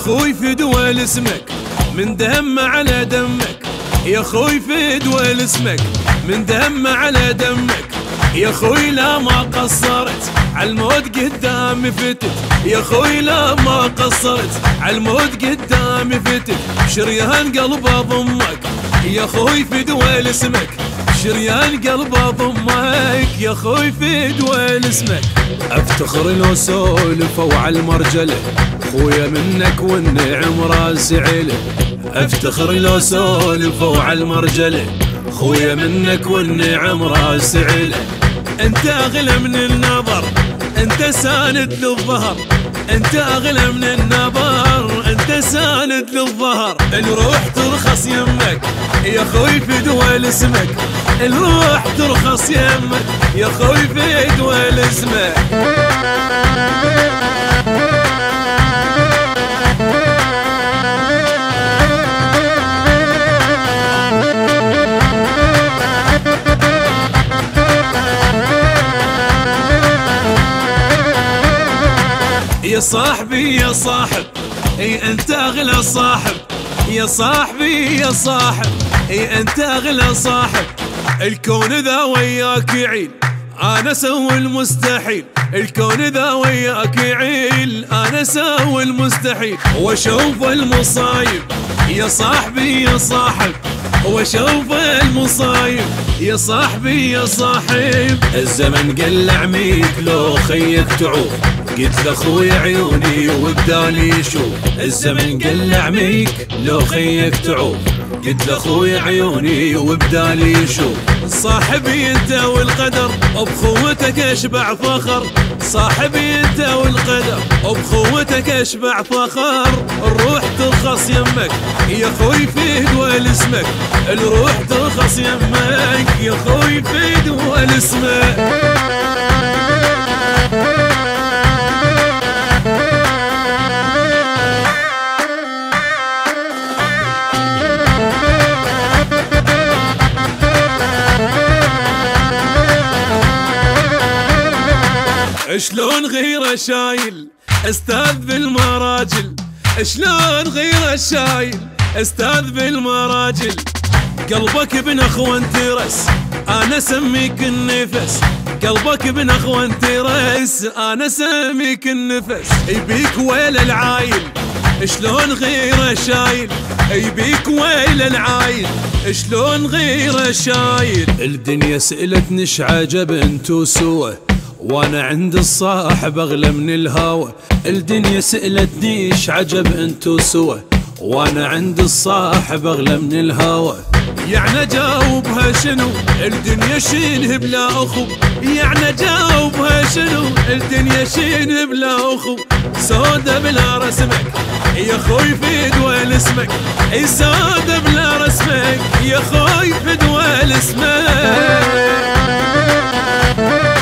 اخوي فدوى لاسمك من دم على دمك، يا اخوي فدوى لاسمك من دم على دمك، يا اخوي لا ما قصرت عالموت قدامي فتت، يا اخوي لا ما قصرت عالموت قدامي فتت، شريان قلب اضمك يا اخوي فدوى لاسمك، شريان قلب اضمك يا اخوي فدوى لاسمك. افتخر لو سولفوا عالمرجله خويا منك والنعم راسي عيله، افتخر لو سولفوا عالمرجله خويا منك والنعم راسي عيله. انت اغلى من النظر انت ساند للظهر، انت اغلى من النظر انت ساند للظهر، الروح ترخص يمك يا خوي فدوى لاسمك، الروح ترخص يمك يا خوي فدوى لاسمك. يا صاحبي يا صاحب اي انت اغلى صاحب، يا صاحبي يا صاحب اي انت اغلى صاحب، الكون ذا وياك يعيل انا اسوي المستحيل، الكون ذا وياك يعيل انا اسوي المستحيل، واشوف المصايب يا صاحبي يا صاحب، واشوف المصايب يا صاحبي يا صاحب. الزمن قلع ميك لو خيك تعوف، قلت لاخوي عيوني وبدالي يشوف، الزمن قلع ميك لو خيك تعوف، قلت لاخوي عيوني وبدالي يشوف. صاحبي انت والقدر وبخوتك اشبع فخر، صاحبي انت والقدر وبخوتك اشبع فخر، الروح ترخص يمك يا خوي فدوى لاسمك، الروح ترخص يمك يا خوي فدوى لاسمك. شلون غيره شايل استاذ بالمراجل، شلون غيره شايل استاذ بالمراجل، قلبك ابن اخوان ترس انا سميك النفس، قلبك ابن اخوان ترس انا سميك النفس، يبيك ويل العايل شلون غيره شايل، يبيك ويل العايل شلون غيره شايل. الدنيا سألتني ايش عجب انتو سوا وانا عند الصاحب اغلى من الهوى، الدنيا سألتني ايش عجب انتو سوا وانا عند الصاحب اغلى من الهوى، يعني اجاوبها شنو الدنيا شينه بلا اخو، يعني اجاوبها شنو الدنيا شينه بلا اخو، سودة بلا رسمك يا خوي فدوى لاسمك، اي سودة بلا رسمك يا خوي فدوى لاسمك.